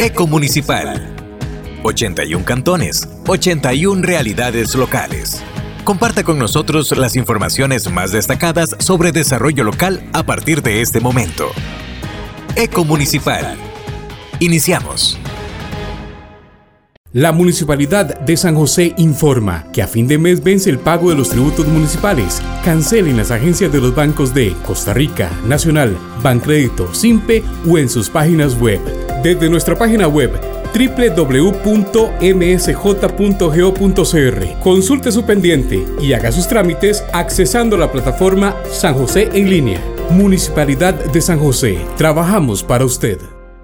Ecomunicipal. 81 cantones, 81 realidades locales. Comparta con nosotros las informaciones más destacadas sobre desarrollo local a partir de este momento. Ecomunicipal. Iniciamos. La Municipalidad de San José informa que a fin de mes vence el pago de los tributos municipales. Cancelen las agencias de los bancos de Costa Rica, Nacional, Bancrédito, Simpe o en sus páginas web. Desde nuestra página web www.msj.go.cr. Consulte su pendiente y haga sus trámites accesando la plataforma San José en línea. Municipalidad de San José. Trabajamos para usted.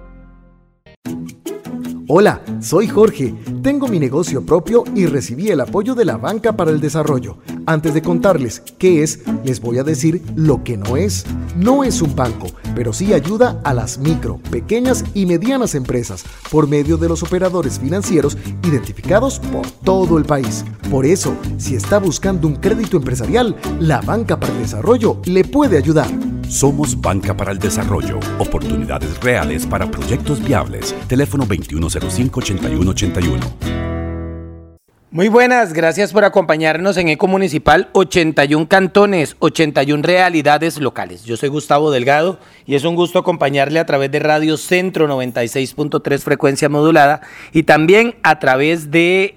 Hola, soy Jorge. Tengo mi negocio propio y recibí el apoyo de la Banca para el Desarrollo. Antes de contarles qué es, les voy a decir lo que no es. No es un banco, pero sí ayuda a las micro, pequeñas y medianas empresas por medio de los operadores financieros identificados por todo el país. Por eso, si está buscando un crédito empresarial, la Banca para el Desarrollo le puede ayudar. Somos Banca para el Desarrollo. Oportunidades reales para proyectos viables. Teléfono 2105-8181. Muy buenas, gracias por acompañarnos en Ecomunicipal. 81 cantones, 81 realidades locales. Yo soy Gustavo Delgado y es un gusto acompañarle a través de Radio Centro 96.3 frecuencia modulada y también a través de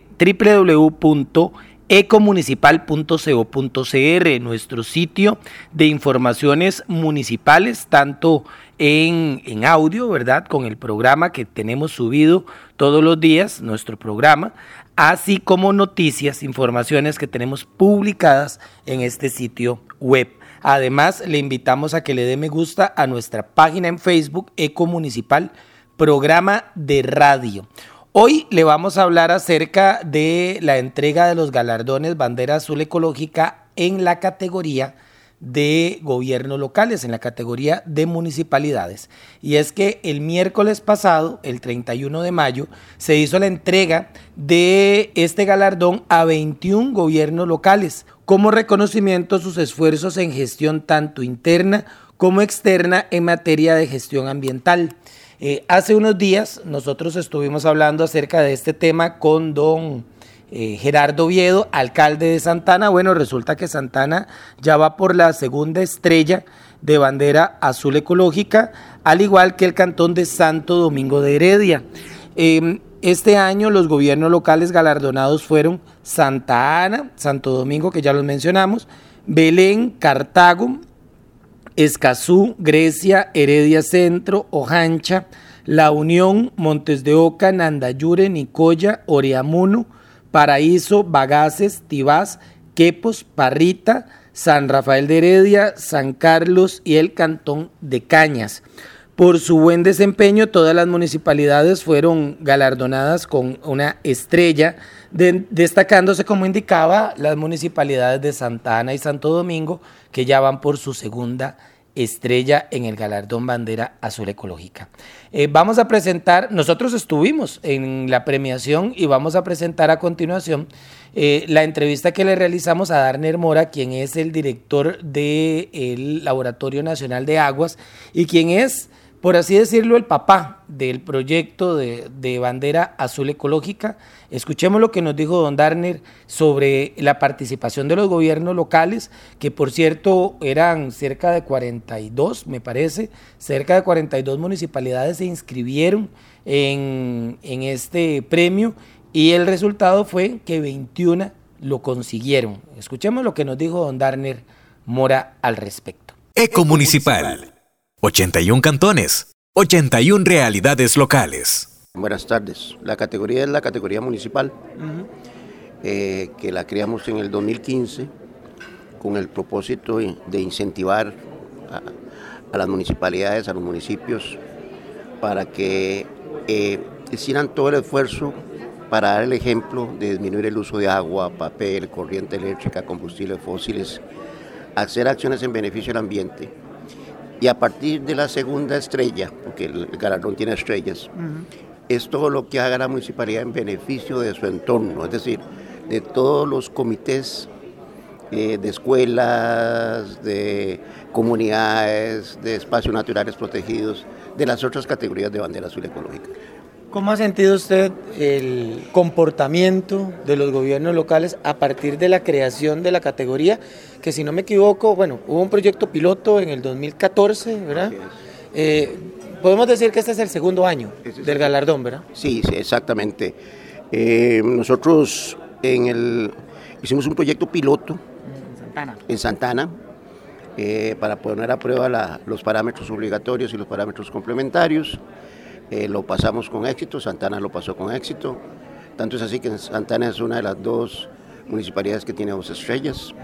www.ecomunicipal.co.cr, nuestro sitio de informaciones municipales, tanto en audio, ¿verdad?, con el programa que tenemos subido todos los días, nuestro programa, así como noticias, informaciones que tenemos publicadas en este sitio web. Además, le invitamos a que le dé me gusta a nuestra página en Facebook, Ecomunicipal, programa de radio. Hoy le vamos a hablar acerca de la entrega de los galardones Bandera Azul Ecológica en la categoría de gobiernos locales, en la categoría de municipalidades. Y es que el miércoles pasado, el 31 de mayo, se hizo la entrega de este galardón a 21 gobiernos locales, como reconocimiento a sus esfuerzos en gestión tanto interna como externa en materia de gestión ambiental. Hace unos días nosotros estuvimos hablando acerca de este tema con don Gerardo Oviedo, alcalde de Santa Ana. Bueno, resulta que Santa Ana ya va por la segunda estrella de Bandera Azul Ecológica, al igual que el cantón de Santo Domingo de Heredia. Este año los gobiernos locales galardonados fueron Santa Ana, Santo Domingo, que ya los mencionamos, Belén, Cartago, Escazú, Grecia, Heredia Centro, Ojancha, La Unión, Montes de Oca, Nandayure, Nicoya, Oreamuno, Paraíso, Bagaces, Tibás, Quepos, Parrita, San Rafael de Heredia, San Carlos y el Cantón de Cañas. Por su buen desempeño, todas las municipalidades fueron galardonadas con una estrella, destacándose, como indicaba, las municipalidades de Santa Ana y Santo Domingo, que ya van por su segunda estrella en el galardón Bandera Azul Ecológica. Vamos a presentar, nosotros estuvimos en la premiación y vamos a presentar a continuación la entrevista que le realizamos a Darner Mora, quien es el director del Laboratorio Nacional de Aguas y quien es, por así decirlo, el papá del proyecto de Bandera Azul Ecológica. Escuchemos lo que nos dijo don Darner sobre la participación de los gobiernos locales, que por cierto eran cerca de 42, me parece, cerca de 42 municipalidades se inscribieron en este premio y el resultado fue que 21 lo consiguieron. Escuchemos lo que nos dijo don Darner Mora al respecto. Ecomunicipal. 81 cantones, 81 realidades locales. Buenas tardes. La categoría es la categoría municipal, que la creamos en el 2015 con el propósito de incentivar a las municipalidades, a los municipios, para que hicieran todo el esfuerzo para dar el ejemplo de disminuir el uso de agua, papel, corriente eléctrica, combustibles fósiles, hacer acciones en beneficio del ambiente. Y a partir de la segunda estrella, porque el galardón tiene estrellas, es todo lo que haga la municipalidad en beneficio de su entorno, es decir, de todos los comités de escuelas, de comunidades, de espacios naturales protegidos, de las otras categorías de Bandera Azul Ecológica. ¿Cómo ha sentido usted el comportamiento de los gobiernos locales a partir de la creación de la categoría? Que si no me equivoco, bueno, hubo un proyecto piloto en el 2014, ¿verdad? Podemos decir que este es el segundo año del galardón, ¿verdad? Sí, exactamente. Nosotros hicimos un proyecto piloto en Santana para poner a prueba los parámetros obligatorios y los parámetros complementarios. Lo pasamos con éxito, Santana lo pasó con éxito. Tanto es así que Santana es una de las 2 municipalidades que tiene 2 estrellas.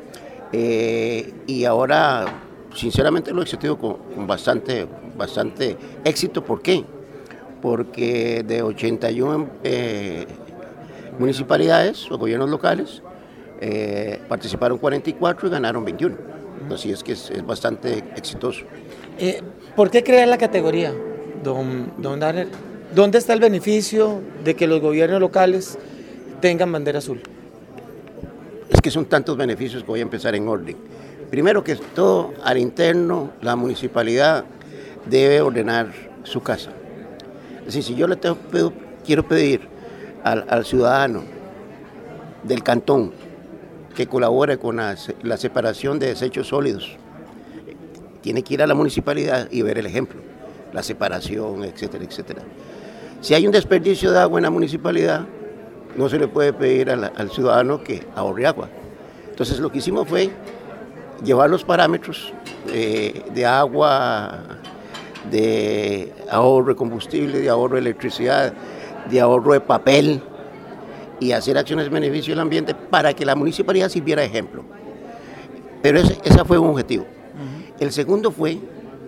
Y ahora, sinceramente, lo he sentido con bastante éxito. ¿Por qué? Porque de 81 municipalidades o gobiernos locales, participaron 44 y ganaron 21. Así es que es bastante exitoso. ¿Por qué crear la categoría, don Darner? ¿Dónde está el beneficio de que los gobiernos locales tengan bandera azul? Es que son tantos beneficios que voy a empezar en orden. Primero que todo, al interno, la municipalidad debe ordenar su casa. Es decir, si yo quiero pedir al ciudadano del cantón que colabore con la separación de desechos sólidos, tiene que ir a la municipalidad y ver el ejemplo, la separación, etcétera, etcétera. Si hay un desperdicio de agua en la municipalidad, no se le puede pedir al ciudadano que ahorre agua. Entonces lo que hicimos fue llevar los parámetros de agua, de ahorro de combustible, de ahorro de electricidad, de ahorro de papel y hacer acciones de beneficio del ambiente para que la municipalidad sirviera de ejemplo. Pero ese fue un objetivo. El segundo fue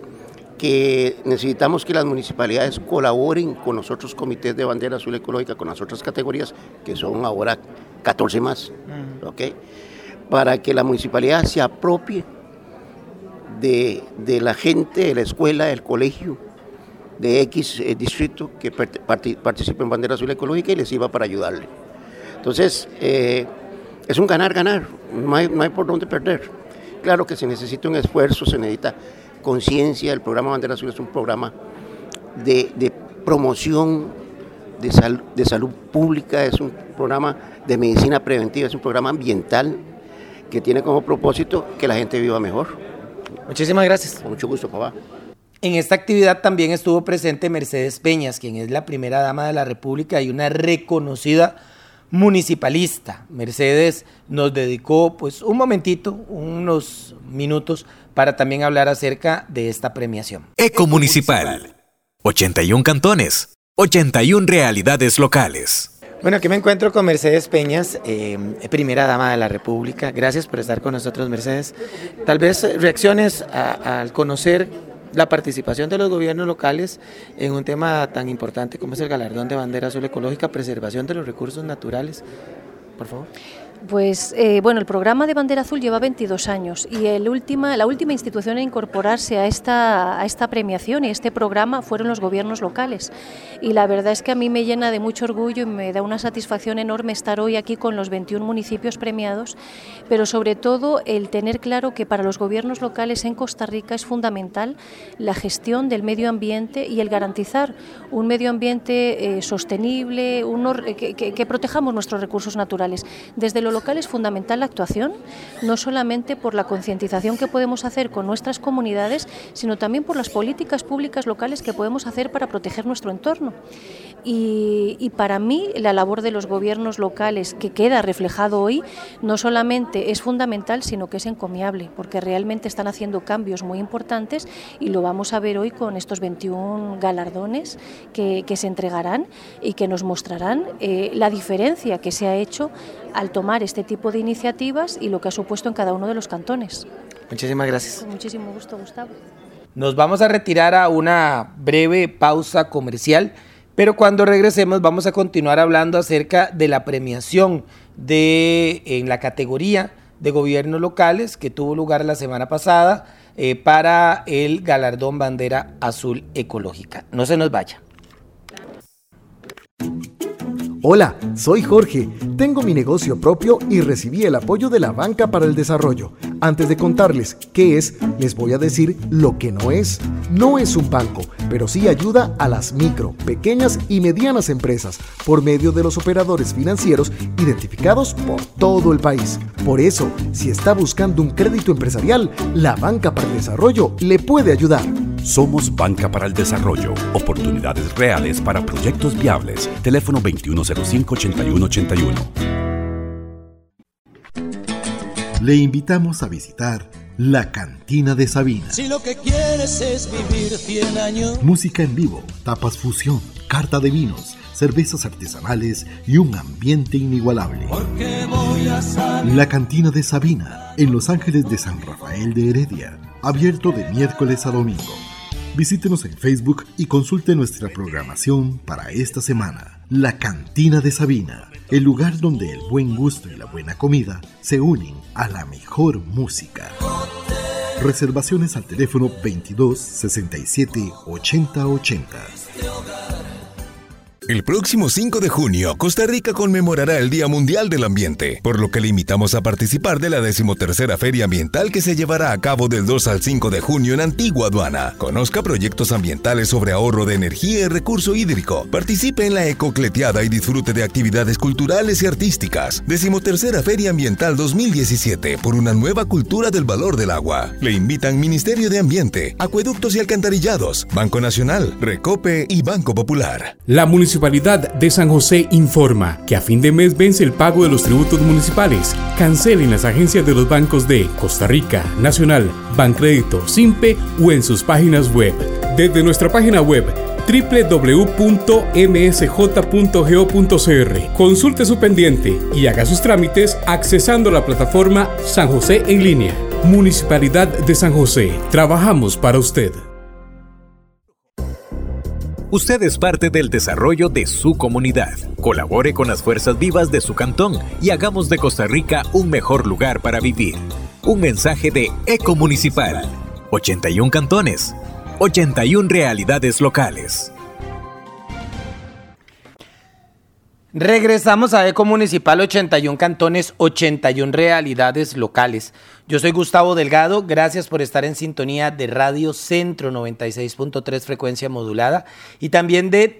que necesitamos que las municipalidades colaboren con los otros comités de bandera azul ecológica, con las otras categorías, que son ahora 14 más, ¿okay? Para que la municipalidad se apropie de la gente, de la escuela, del colegio, de X distrito que participe en bandera azul ecológica y les sirva para ayudarle. Entonces, es un ganar-ganar, no hay por dónde perder. Claro que se necesita un esfuerzo, se necesita conciencia. El programa Bandera Azul es un programa de promoción de salud pública, es un programa de medicina preventiva, es un programa ambiental que tiene como propósito que la gente viva mejor. Muchísimas gracias. Con mucho gusto, papá. En esta actividad también estuvo presente Mercedes Peñas, quien es la primera dama de la República y una reconocida municipalista. Mercedes nos dedicó pues un momentito, unos minutos, para también hablar acerca de esta premiación. Ecomunicipal. 81 cantones, 81 realidades locales. Bueno, aquí me encuentro con Mercedes Peñas, primera dama de la República. Gracias por estar con nosotros, Mercedes. Tal vez reacciones al conocer la participación de los gobiernos locales en un tema tan importante como es el galardón de bandera azul ecológica, preservación de los recursos naturales. Por favor. Pues bueno, el programa de Bandera Azul lleva 22 años y la última institución en incorporarse a esta premiación y este programa fueron los gobiernos locales. Y la verdad es que a mí me llena de mucho orgullo y me da una satisfacción enorme estar hoy aquí con los 21 municipios premiados, pero sobre todo el tener claro que para los gobiernos locales en Costa Rica es fundamental la gestión del medio ambiente y el garantizar un medio ambiente sostenible, que protejamos nuestros recursos naturales. Desde lo local es fundamental la actuación, no solamente por la concienciación que podemos hacer con nuestras comunidades, sino también por las políticas públicas locales que podemos hacer para proteger nuestro entorno. Y para mí la labor de los gobiernos locales, que queda reflejado hoy, no solamente es fundamental, sino que es encomiable, porque realmente están haciendo cambios muy importantes y lo vamos a ver hoy con estos 21 galardones que se entregarán y que nos mostrarán la diferencia que se ha hecho al tomar este tipo de iniciativas y lo que ha supuesto en cada uno de los cantones. Muchísimas gracias. Con muchísimo gusto, Gustavo. Nos vamos a retirar a una breve pausa comercial, pero cuando regresemos vamos a continuar hablando acerca de la premiación en la categoría de gobiernos locales que tuvo lugar la semana pasada para el galardón Bandera Azul Ecológica. No se nos vaya. Hola, soy Jorge. Tengo mi negocio propio y recibí el apoyo de la Banca para el Desarrollo. Antes de contarles qué es, les voy a decir lo que no es. No es un banco, pero sí ayuda a las micro, pequeñas y medianas empresas por medio de los operadores financieros identificados por todo el país. Por eso, si está buscando un crédito empresarial, la Banca para el Desarrollo le puede ayudar. Somos Banca para el Desarrollo. Oportunidades reales para proyectos viables. Teléfono 2105-8181. Le invitamos a visitar la Cantina de Sabina. Si lo que quieres es vivir 100 años. Música en vivo, tapas fusión, carta de vinos, cervezas artesanales y un ambiente inigualable. Porque voy a salir. La Cantina de Sabina, en Los Ángeles de San Rafael de Heredia. Abierto de miércoles a domingo. Visítenos en Facebook y consulte nuestra programación para esta semana. La Cantina de Sabina, el lugar donde el buen gusto y la buena comida se unen a la mejor música. Reservaciones al teléfono 22 67 80 80. El próximo 5 de junio, Costa Rica conmemorará el Día Mundial del Ambiente, por lo que le invitamos a participar de la 13ª Feria Ambiental que se llevará a cabo del 2 al 5 de junio en Antigua Aduana. Conozca proyectos ambientales sobre ahorro de energía y recurso hídrico. Participe en la ecocleteada y disfrute de actividades culturales y artísticas. 13ª Feria Ambiental 2017, por una nueva cultura del valor del agua. Le invitan Ministerio de Ambiente, Acueductos y Alcantarillados, Banco Nacional, Recope y Banco Popular. La Municipalidad de San José informa que a fin de mes vence el pago de los tributos municipales. Cancelen las agencias de los bancos de Costa Rica, Nacional, Bancrédito, Simpe o en sus páginas web. Desde nuestra página web www.msj.go.cr. Consulte su pendiente y haga sus trámites accesando la plataforma San José en línea. Municipalidad de San José. Trabajamos para usted. Usted es parte del desarrollo de su comunidad. Colabore con las fuerzas vivas de su cantón y hagamos de Costa Rica un mejor lugar para vivir. Un mensaje de Eco Municipal. 81 cantones, 81 realidades locales. Regresamos a Eco Municipal, 81 cantones, 81 realidades locales. Yo soy Gustavo Delgado, gracias por estar en sintonía de Radio Centro 96.3 frecuencia modulada y también de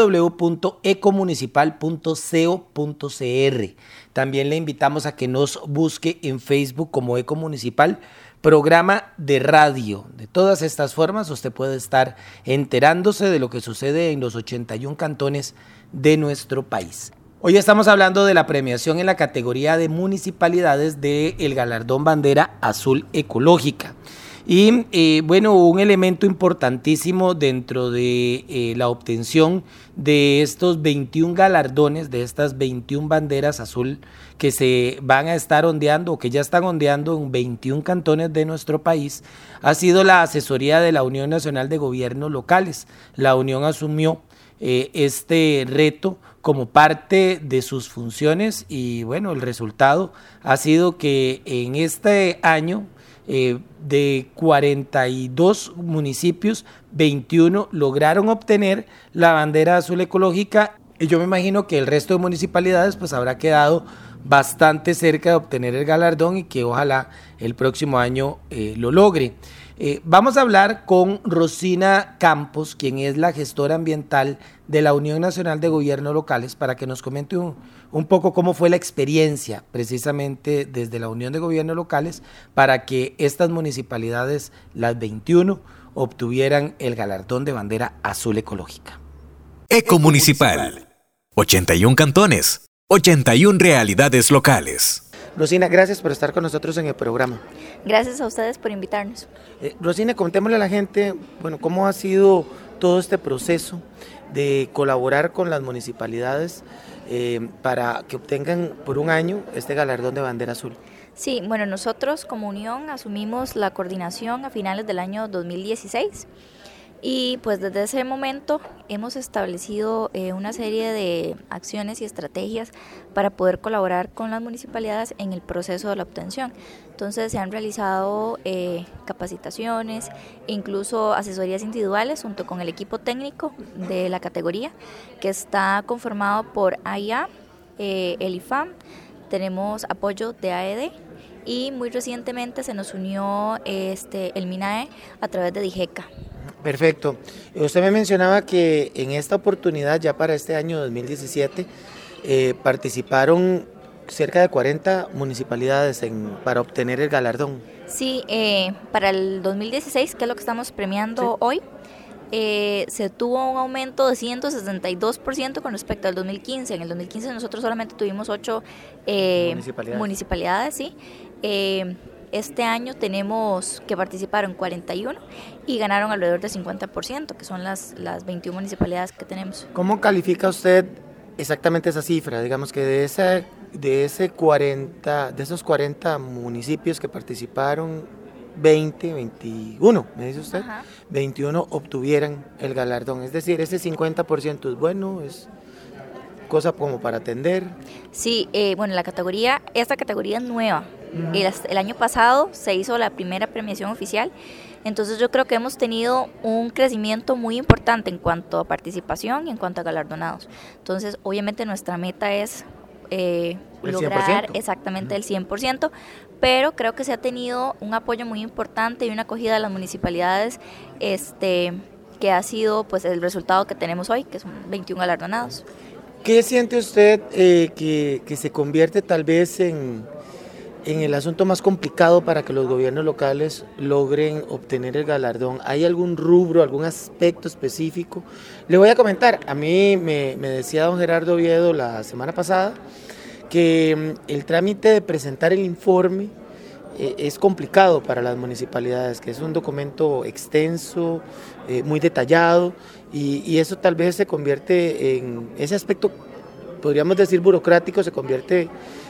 www.ecomunicipal.co.cr. También le invitamos a que nos busque en Facebook como Eco Municipal, programa de radio. De todas estas formas usted puede estar enterándose de lo que sucede en los 81 cantones de nuestro país. Hoy estamos hablando de la premiación en la categoría de municipalidades del galardón Bandera Azul Ecológica. Y bueno, un elemento importantísimo dentro de la obtención de estos 21 galardones, de estas 21 banderas azul que se van a estar ondeando o que ya están ondeando en 21 cantones de nuestro país, ha sido la asesoría de la Unión Nacional de Gobiernos Locales. La Unión asumió este reto como parte de sus funciones y bueno, el resultado ha sido que en este año de 42 municipios, 21 lograron obtener la bandera azul ecológica y yo me imagino que el resto de municipalidades pues habrá quedado bastante cerca de obtener el galardón y que ojalá el próximo año lo logre. Vamos a hablar con Rosina Campos, quien es la gestora ambiental de la Unión Nacional de Gobiernos Locales, para que nos comente un poco cómo fue la experiencia precisamente desde la Unión de Gobiernos Locales para que estas municipalidades, las 21, obtuvieran el galardón de bandera azul ecológica. Eco Municipal. 81 cantones, 81 realidades locales. Rosina, gracias por estar con nosotros en el programa. Gracias a ustedes por invitarnos. Rosina, contémosle a la gente, bueno, cómo ha sido todo este proceso de colaborar con las municipalidades para que obtengan por un año este galardón de bandera azul. Sí, bueno, nosotros como Unión asumimos la coordinación a finales del año 2016 Y pues desde ese momento hemos establecido una serie de acciones y estrategias para poder colaborar con las municipalidades en el proceso de la obtención. Entonces se han realizado capacitaciones, incluso asesorías individuales junto con el equipo técnico de la categoría, que está conformado por AIA, el IFAM, tenemos apoyo de AED y muy recientemente se nos unió el MINAE a través de DIGECA. Perfecto. Usted me mencionaba que en esta oportunidad, ya para este año 2017, participaron cerca de 40 municipalidades para obtener el galardón. Sí, para el 2016, que es lo que estamos premiando hoy, se tuvo un aumento de 162% con respecto al 2015. En el 2015 nosotros solamente tuvimos 8 municipalidades, sí. Este año tenemos que participaron 41 y ganaron alrededor del 50%, que son las 21 municipalidades que tenemos. ¿Cómo califica usted exactamente esa cifra? Digamos que de esos 40 municipios que participaron, 21, me dice usted, ajá, 21 obtuvieran el galardón. Es decir, ese 50% es bueno, es cosa como para atender. Sí, bueno, esta categoría es nueva. El año pasado se hizo la primera premiación oficial, entonces yo creo que hemos tenido un crecimiento muy importante en cuanto a participación y en cuanto a galardonados. Entonces, obviamente nuestra meta es lograr 100%. Exactamente el 100%, pero creo que se ha tenido un apoyo muy importante y una acogida de las municipalidades que ha sido pues el resultado que tenemos hoy, que son 21 galardonados. ¿Qué siente usted que se convierte tal vez en el asunto más complicado para que los gobiernos locales logren obtener el galardón? ¿Hay algún rubro, algún aspecto específico? Le voy a comentar, a mí me decía don Gerardo Oviedo la semana pasada que el trámite de presentar el informe es complicado para las municipalidades, que es un documento extenso, muy detallado, y eso tal vez se convierte en ese aspecto, podríamos decir burocrático, se convierte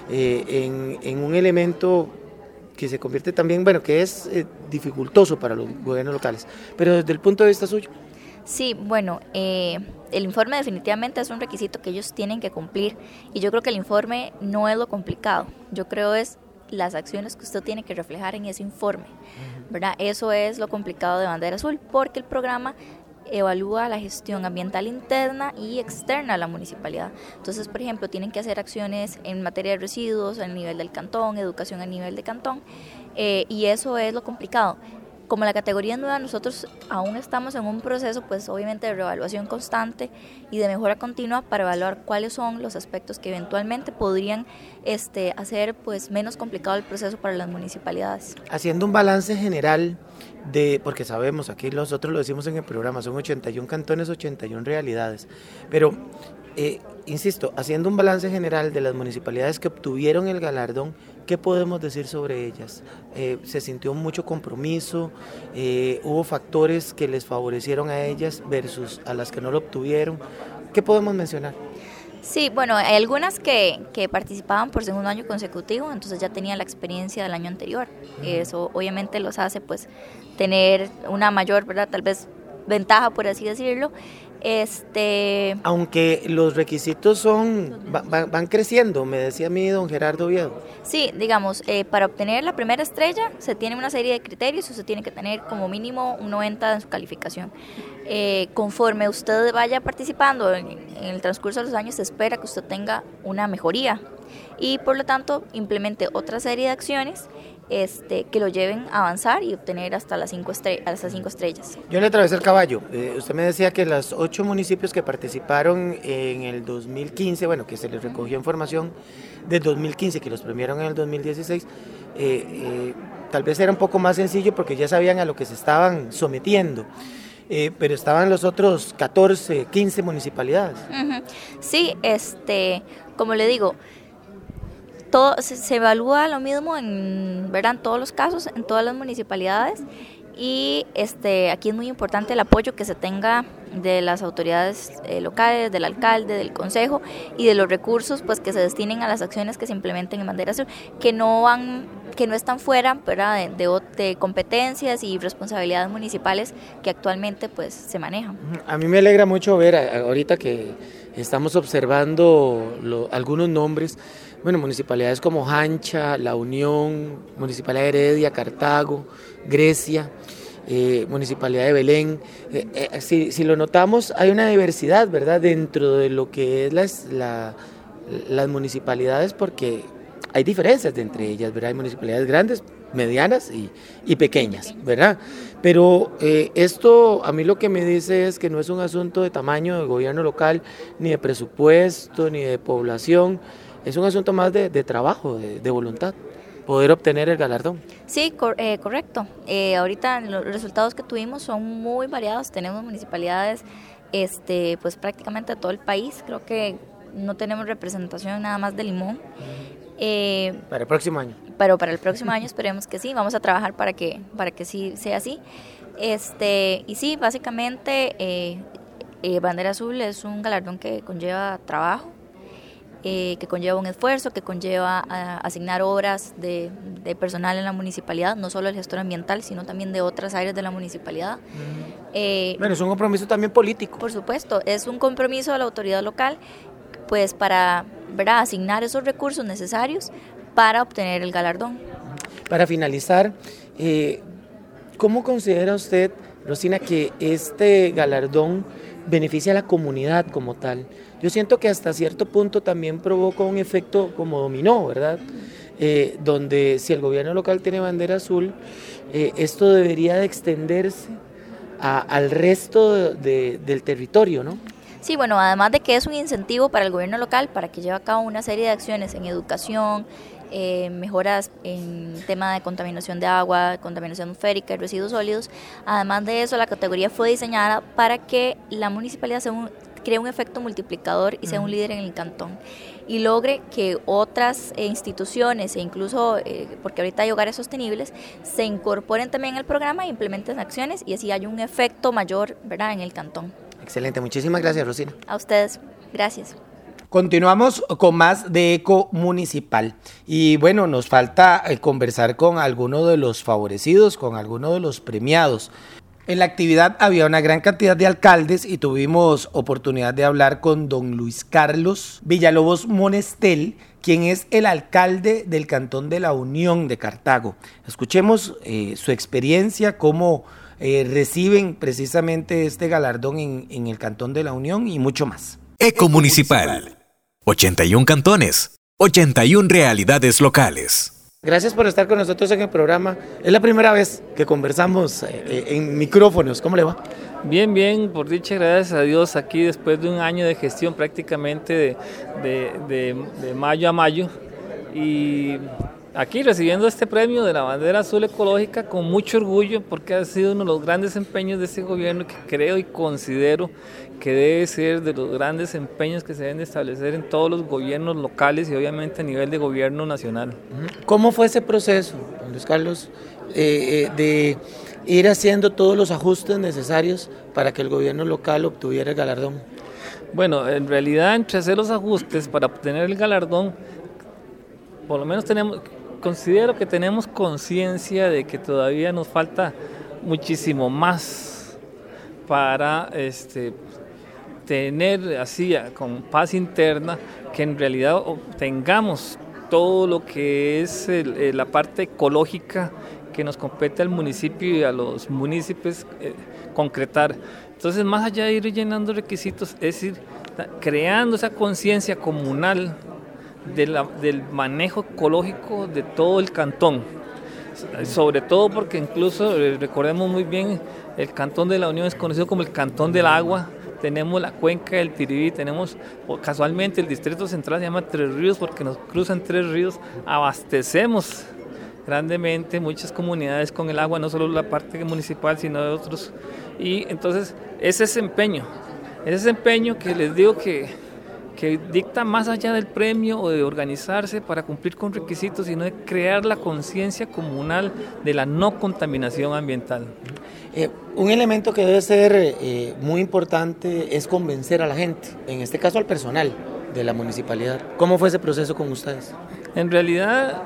en un elemento que se convierte también, bueno, que es dificultoso para los gobiernos locales. Pero desde el punto de vista suyo. Sí, bueno, el informe definitivamente es un requisito que ellos tienen que cumplir, y yo creo que el informe no es lo complicado, yo creo es las acciones que usted tiene que reflejar en ese informe, ¿verdad? Eso es lo complicado de Bandera Azul, porque el programa evalúa la gestión ambiental interna y externa de la municipalidad. Entonces, por ejemplo, tienen que hacer acciones en materia de residuos a nivel del cantón, educación a nivel de cantón, y eso es lo complicado. Como la categoría nueva, nosotros aún estamos en un proceso, pues obviamente de reevaluación constante y de mejora continua para evaluar cuáles son los aspectos que eventualmente podrían hacer pues menos complicado el proceso para las municipalidades. Haciendo un balance general porque sabemos, aquí nosotros lo decimos en el programa, son 81 cantones, 81 realidades, pero insisto, haciendo un balance general de las municipalidades que obtuvieron el galardón, ¿qué podemos decir sobre ellas? ¿Se sintió mucho compromiso? ¿Hubo factores que les favorecieron a ellas versus a las que no lo obtuvieron? ¿Qué podemos mencionar? Sí, bueno, hay algunas que participaban por segundo año consecutivo, entonces ya tenían la experiencia del año anterior. Eso obviamente los hace pues tener una mayor, ¿verdad? Tal vez ventaja, por así decirlo. Aunque los requisitos van creciendo, me decía a mí don Gerardo Oviedo. Sí, digamos, para obtener la primera estrella se tiene una serie de criterios, usted tiene que tener como mínimo un 90 en su calificación. Conforme usted vaya participando en el transcurso de los años, se espera que usted tenga una mejoría y por lo tanto implemente otra serie de acciones que lo lleven a avanzar y obtener hasta las 5 estrellas. Yo le atravesé el caballo. Usted me decía que los 8 municipios que participaron en el 2015, bueno, que se les recogió información del 2015, que los premiaron en el 2016, tal vez era un poco más sencillo porque ya sabían a lo que se estaban sometiendo. Pero estaban los otros 14, 15 municipalidades. Sí, como le digo, se evalúa lo mismo en todos los casos, en todas las municipalidades, y aquí es muy importante el apoyo que se tenga de las autoridades locales, del alcalde, del consejo y de los recursos pues que se destinen a las acciones que se implementen en Bandera Azul, que no están fuera, ¿verdad?, de competencias y responsabilidades municipales que actualmente pues se manejan. A mí me alegra mucho ver ahorita que estamos observando algunos nombres, bueno, municipalidades como Hancha, La Unión, Municipalidad de Heredia, Cartago, Grecia, Municipalidad de Belén. Si lo notamos, hay una diversidad, ¿verdad?, dentro de lo que es las municipalidades, porque hay diferencias entre ellas, ¿verdad? Hay municipalidades grandes, medianas y pequeñas, ¿verdad? Pero esto a mí lo que me dice es que no es un asunto de tamaño de gobierno local, ni de presupuesto, ni de población, es un asunto más de trabajo, de voluntad, poder obtener el galardón. Sí, correcto. Ahorita los resultados que tuvimos son muy variados, tenemos municipalidades pues prácticamente de todo el país, creo que no tenemos representación nada más de Limón. Para el próximo año. Pero para el próximo año esperemos que sí, vamos a trabajar para que sí sea así. Y sí, básicamente Bandera Azul es un galardón que conlleva trabajo, que conlleva un esfuerzo, que conlleva asignar horas de personal en la municipalidad, no solo el gestor ambiental, sino también de otras áreas de la municipalidad. Bueno, es un compromiso también político. Por supuesto, es un compromiso de la autoridad local, pues para, ¿verdad?, asignar esos recursos necesarios para obtener el galardón. Para finalizar, ¿cómo considera usted, Rosina, que este galardón beneficia a la comunidad como tal? Yo siento que hasta cierto punto también provoca un efecto como dominó, ¿verdad? Donde si el gobierno local tiene bandera azul, esto debería de extenderse al resto del territorio, ¿no? Sí, bueno, además de que es un incentivo para el gobierno local para que lleve a cabo una serie de acciones en educación, mejoras en tema de contaminación de agua, contaminación atmosférica y residuos sólidos. Además de eso, la categoría fue diseñada para que la municipalidad cree un efecto multiplicador y sea un líder en el cantón y logre que otras instituciones e incluso, porque ahorita hay hogares sostenibles, se incorporen también al programa e implementen acciones y así hay un efecto mayor, ¿verdad?, en el cantón. Excelente, muchísimas gracias, Rosina. A ustedes, gracias. Continuamos con más de Eco Municipal y bueno, nos falta conversar con algunos de los favorecidos, con algunos de los premiados. En la actividad había una gran cantidad de alcaldes y tuvimos oportunidad de hablar con don Luis Carlos Villalobos Monestel, quien es el alcalde del Cantón de La Unión de Cartago. Escuchemos su experiencia, cómo reciben precisamente este galardón en el Cantón de La Unión y mucho más. Eco Municipal, 81 cantones, 81 realidades locales. Gracias por estar con nosotros en el programa. Es la primera vez que conversamos en micrófonos. ¿Cómo le va? Bien, bien, por dicha, gracias a Dios, aquí después de un año de gestión prácticamente de mayo a mayo y aquí recibiendo este premio de la bandera azul ecológica con mucho orgullo porque ha sido uno de los grandes empeños de este gobierno que creo y considero que debe ser de los grandes empeños que se deben establecer en todos los gobiernos locales y obviamente a nivel de gobierno nacional. ¿Cómo fue ese proceso, Luis Carlos, de ir haciendo todos los ajustes necesarios para que el gobierno local obtuviera el galardón? Bueno, en realidad entre hacer los ajustes para obtener el galardón, por lo menos considero que tenemos conciencia de que todavía nos falta muchísimo más para tener así con paz interna, que en realidad obtengamos todo lo que es la parte ecológica que nos compete al municipio y a los municipios concretar. Entonces, más allá de ir llenando requisitos, es ir creando esa conciencia comunal del manejo ecológico de todo el cantón, sobre todo porque incluso recordemos muy bien, el Cantón de La Unión es conocido como el Cantón del Agua. Tenemos la cuenca del Tirirí, tenemos casualmente el distrito central se llama Tres Ríos porque nos cruzan 3 ríos, abastecemos grandemente muchas comunidades con el agua, no solo la parte municipal sino de otros, y entonces ese empeño que les digo que dicta más allá del premio o de organizarse para cumplir con requisitos, sino de crear la conciencia comunal de la no contaminación ambiental. Un elemento que debe ser muy importante es convencer a la gente, en este caso al personal de la municipalidad. ¿Cómo fue ese proceso con ustedes? En realidad,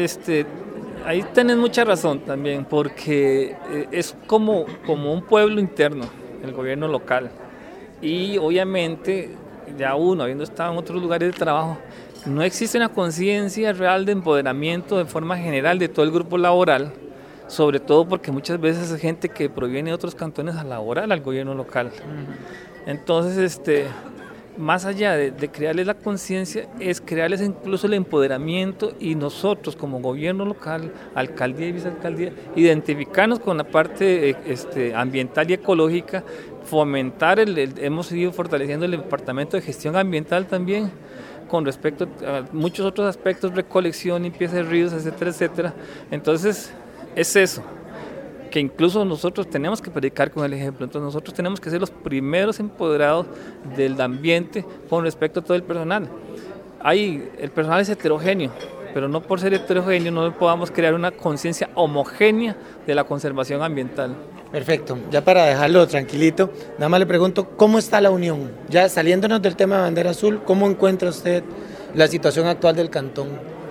ahí tenés mucha razón también, porque es como un pueblo interno, el gobierno local. Y obviamente, ya uno, habiendo estado en otros lugares de trabajo, no existe una conciencia real de empoderamiento de forma general de todo el grupo laboral, sobre todo porque muchas veces es gente que proviene de otros cantones a laborar al gobierno local. Entonces, más allá de crearles la conciencia, es crearles incluso el empoderamiento, y nosotros como gobierno local, alcaldía y vicealcaldía, identificarnos con la parte ambiental y ecológica, fomentar, hemos ido fortaleciendo el departamento de gestión ambiental también, con respecto a muchos otros aspectos, recolección, limpieza de ríos, etcétera, etcétera. Entonces, es eso, que incluso nosotros tenemos que predicar con el ejemplo. Entonces nosotros tenemos que ser los primeros empoderados del ambiente con respecto a todo el personal. El personal es heterogéneo, pero no por ser heterogéneo no podamos crear una conciencia homogénea de la conservación ambiental. Perfecto, ya para dejarlo tranquilito, nada más le pregunto, ¿cómo está la unión? Ya saliéndonos del tema de bandera azul, ¿cómo encuentra usted la situación actual del cantón?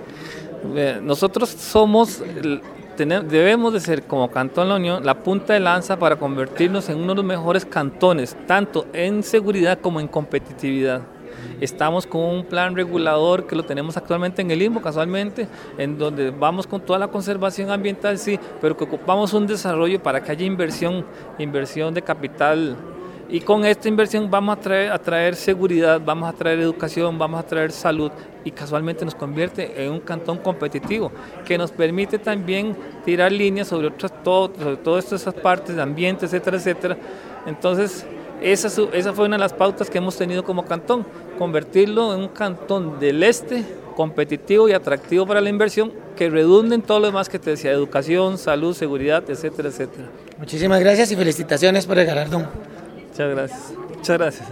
Nosotros debemos de ser, como Cantón La Unión, la punta de lanza para convertirnos en uno de los mejores cantones, tanto en seguridad como en competitividad. Estamos con un plan regulador que lo tenemos actualmente en el limbo, casualmente, en donde vamos con toda la conservación ambiental, sí, pero que ocupamos un desarrollo para que haya inversión de capital. Y con esta inversión vamos a traer seguridad, vamos a traer educación, vamos a traer salud, y casualmente nos convierte en un cantón competitivo que nos permite también tirar líneas sobre todas esas partes de ambiente, etcétera, etcétera. Entonces, esa fue una de las pautas que hemos tenido como cantón, convertirlo en un cantón del este competitivo y atractivo para la inversión, que redunde en todo lo demás que te decía: educación, salud, seguridad, etcétera, etcétera. Muchísimas gracias y felicitaciones por el galardón. Muchas gracias. Muchas gracias.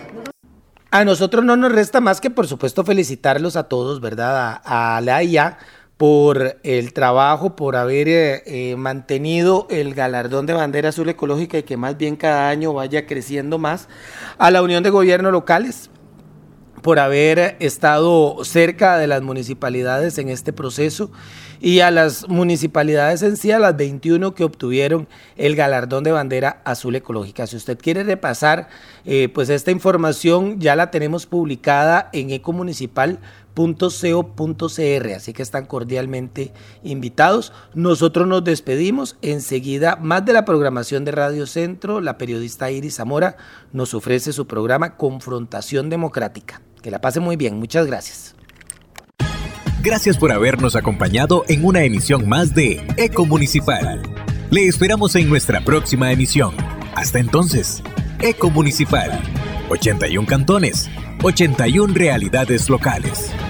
A nosotros no nos resta más que, por supuesto, felicitarlos a todos, ¿verdad? A la IA por el trabajo, por haber mantenido el galardón de bandera azul ecológica, y que más bien cada año vaya creciendo más. A la Unión de Gobiernos Locales por haber estado cerca de las municipalidades en este proceso, y a las municipalidades en sí, a las 21 que obtuvieron el galardón de bandera azul ecológica. Si usted quiere repasar, pues esta información ya la tenemos publicada en ecomunicipal.co.cr, así que están cordialmente invitados. Nosotros nos despedimos. Enseguida, más de la programación de Radio Centro, la periodista Iris Zamora nos ofrece su programa Confrontación Democrática. Que la pase muy bien, muchas gracias. Gracias por habernos acompañado en una emisión más de Ecomunicipal. Le esperamos en nuestra próxima emisión. Hasta entonces, Ecomunicipal, 81 cantones, 81 realidades locales.